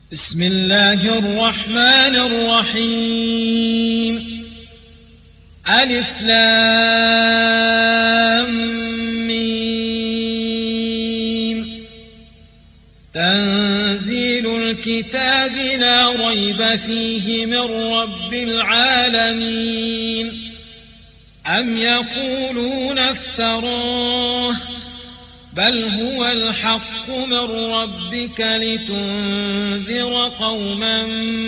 بسم الله الرحمن الرحيم. ألف لام ميم. تنزيل الكتاب لا ريب فيه من رب العالمين. أم يقولون افتراه بل هو الحق من ربك لتنذر قوما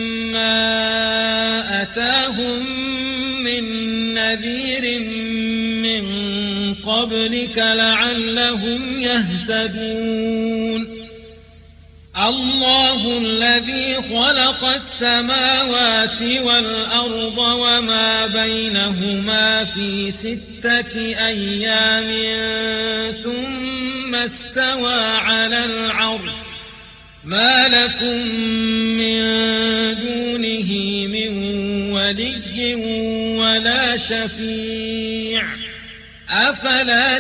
ما أتاهم من نذير من قبلك لعلهم يهتدون. الله الذي خلق السماوات والأرض وما بينهما في 6 أيام ثم استوى على العرش. ما لكم من دونه من ولي ولا شفيع أفلا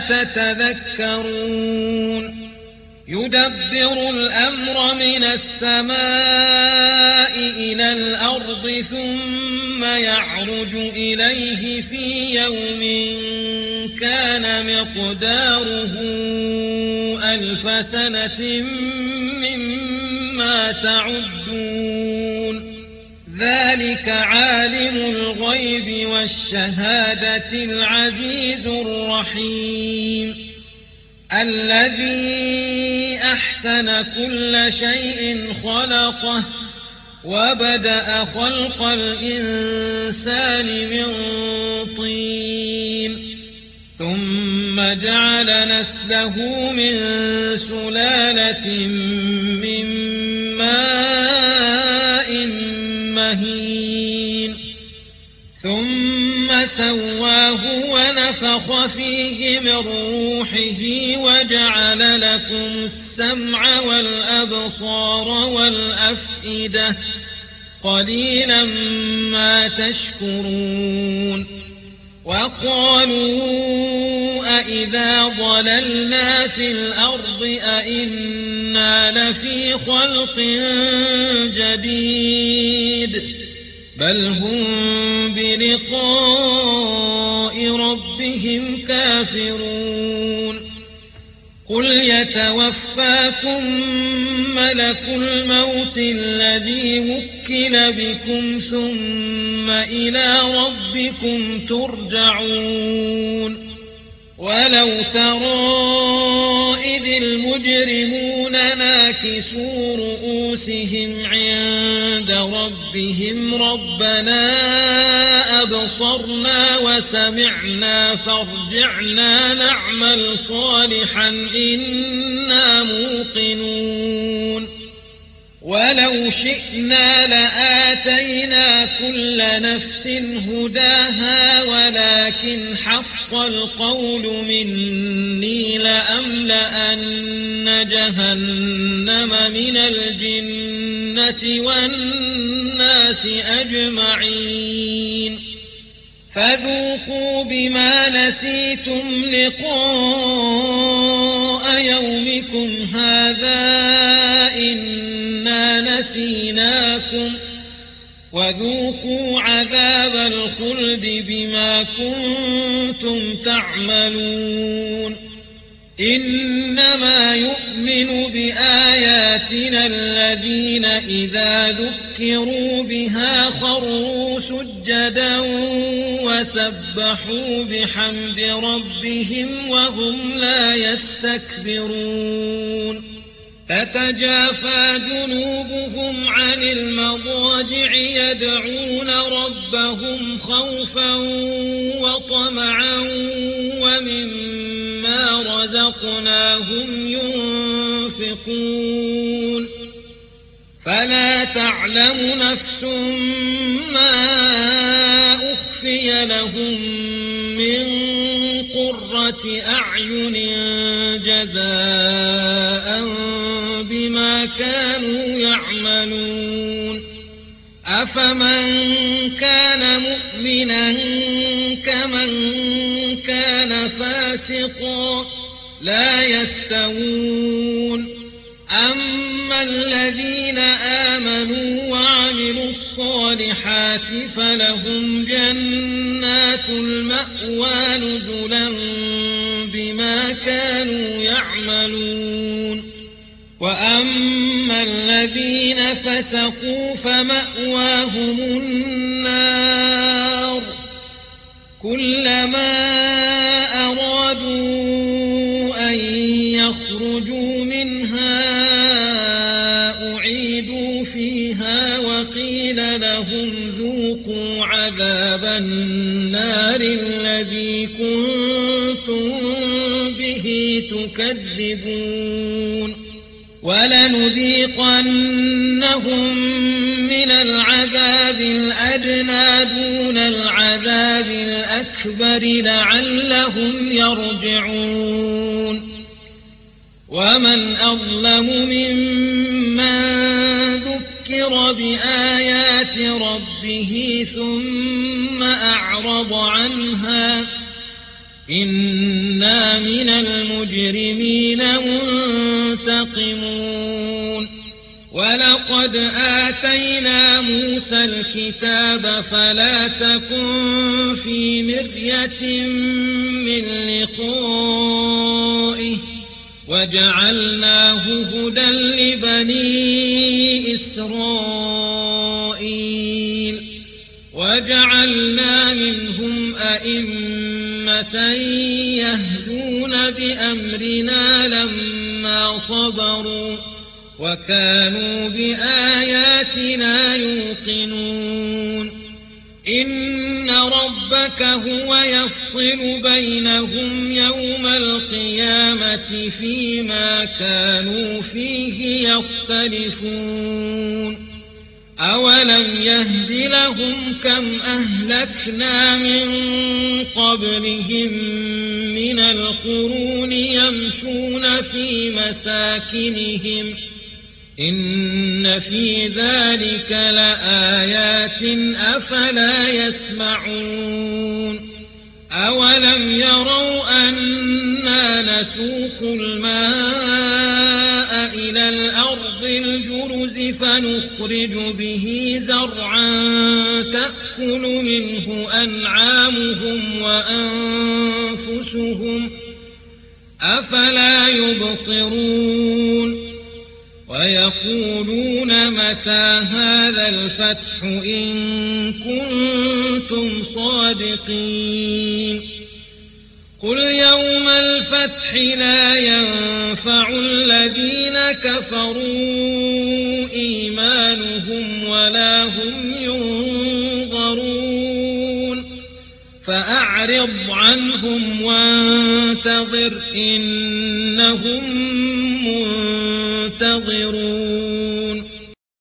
تتذكرون. يدبر الأمر من السماء إلى الأرض ثم يعرج إليه في يوم كان مقداره 1000 سنة مما تعدون. ذلك عالم الغيب والشهادة العزيز الرحيم. الذي أحسن كل شيء خلقه وبدأ خلق الإنسان من طين ثم جعل نسله من سلالة من ماء مهين ثم سواه ونفخ فيه من روحه وجعل لكم السمع والأبصار والأفئدة قليلا ما تشكرون. وقالوا أإذا ضللنا في الأرض أإنا لفي خلق جديد بل هم بلقاء ربهم كافرون. قل يتوفاكم ملك الموت الذي وكل بكم ثم إلى ربكم ترجعون. ولو ترى إذ المجرمون ناكسوا رؤوسهم عند ربهم ربنا أبصرنا وسمعنا فارجعنا نعمل صالحا إنا موقنون. ولو شئنا لآتينا كل نفس هداها ولكن حق القول مني لأملأن جهنم من الجنة والناس أجمعين. فذوقوا بما نسيتم لقاء يومكم هذا إنا نسيناكم وذوقوا عذاب الخلد بما كنتم تعملون. إنما يؤمن بآياتنا الذين إذا ذكروا بها خروا سجدا وسبحوا بحمد ربهم وهم لا يستكبرون. تتجافى جنوبهم عن المضاجع يدعون ربهم خوفا وطمعا ومما رزقناهم ينفقون. فلا تعلم نفس ما أخفي لهم من قرة أعين جزاء بما كانوا يعملون. أفمن كان مؤمنا كمن كان فاسقا لا يستوون. أما الذين آمنوا آمنوا وعملوا الصالحات فلهم جنات المأوى نزلا بما كانوا يعملون وأما الذين فسقوا فمأواهم النار كلما أرادوا أن يخرجوا منها أعيدوا فيها وقيل لهم ذوقوا عذاب النار الذي كنتم به تكذبون ولنذيقنهم من العذاب الأدنى دون العذاب الأكبر لعلهم يرجعون ومن أظلم ممن ذكر بآيات ربه ثم أعرض عنها إنا من المجرمين منتقمون ولقد آتينا موسى الكتاب فلا تكن في مرية من لقائه وجعلناه هدى لبني إسرائيل وجعلنا منهم أئمة يهدون بأمرنا لما صبروا وكانوا بآياتنا يوقنون إن ربك هو يفصل بينهم يوم القيامة فيما كانوا فيه يختلفون أولم يهد لهم كم أهلكنا من قبلهم من القرون يمشون في مساكنهم إن في ذلك لآيات أفلا يسمعون أولم يروا أنا نسوق الماء إلى الأرض الجرز فنخرج به زرعا تأكل منه أنعامهم وأنفسهم أفلا يبصرون ويقولون متى هذا الفتح إن كنتم صادقين قل يوم الفتح لا ينفع الذين كفروا إيمانهم ولا هم ينظرون فأعرض عنهم وانتظر إنهم منتظرون